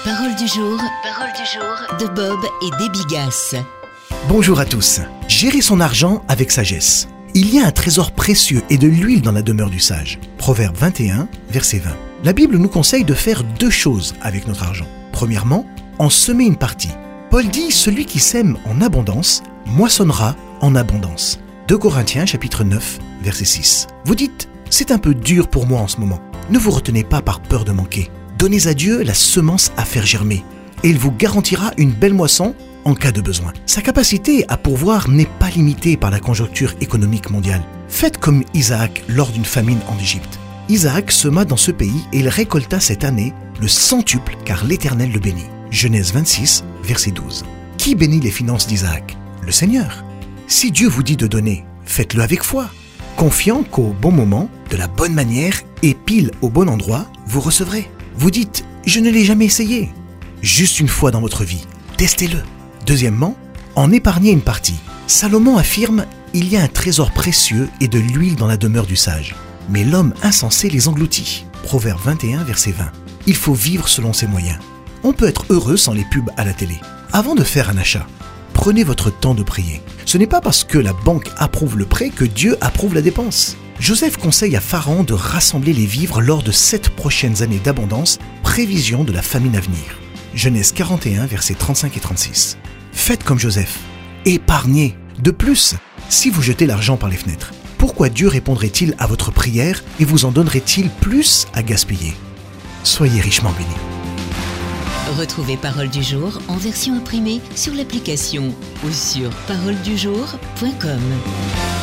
Parole du jour de Bob et Debbie Gass. Bonjour à tous. Gérer son argent avec sagesse. Il y a un trésor précieux et de l'huile dans la demeure du sage. Proverbe 21, verset 20. La Bible nous conseille de faire deux choses avec notre argent. Premièrement, en semer une partie. Paul dit « Celui qui sème en abondance, moissonnera en abondance ». 2 Corinthiens chapitre 9, verset 6. Vous dites « C'est un peu dur pour moi en ce moment ». Ne vous retenez pas par peur de manquer. Donnez à Dieu la semence à faire germer et il vous garantira une belle moisson en cas de besoin. Sa capacité à pourvoir n'est pas limitée par la conjoncture économique mondiale. Faites comme Isaac lors d'une famine en Égypte. Isaac sema dans ce pays et il récolta cette année le centuple car l'Éternel le bénit. Genèse 26, verset 12. Qui bénit les finances d'Isaac ? Le Seigneur. Si Dieu vous dit de donner, faites-le avec foi, confiant qu'au bon moment, de la bonne manière et pile au bon endroit, vous recevrez. Vous dites « Je ne l'ai jamais essayé ». Juste une fois dans votre vie, testez-le. Deuxièmement, en épargnez une partie. Salomon affirme « Il y a un trésor précieux et de l'huile dans la demeure du sage, mais l'homme insensé les engloutit ». Proverbe 21, verset 20. Il faut vivre selon ses moyens. On peut être heureux sans les pubs à la télé. Avant de faire un achat, prenez votre temps de prier. Ce n'est pas parce que la banque approuve le prêt que Dieu approuve la dépense. Joseph conseille à Pharaon de rassembler les vivres lors de 7 prochaines années d'abondance, prévision de la famine à venir. Genèse 41, versets 35 et 36. Faites comme Joseph. Épargnez. De plus, si vous jetez l'argent par les fenêtres, pourquoi Dieu répondrait-il à votre prière et vous en donnerait-il plus à gaspiller ? Soyez richement bénis. Retrouvez Parole du jour en version imprimée sur l'application ou sur paroledujour.com.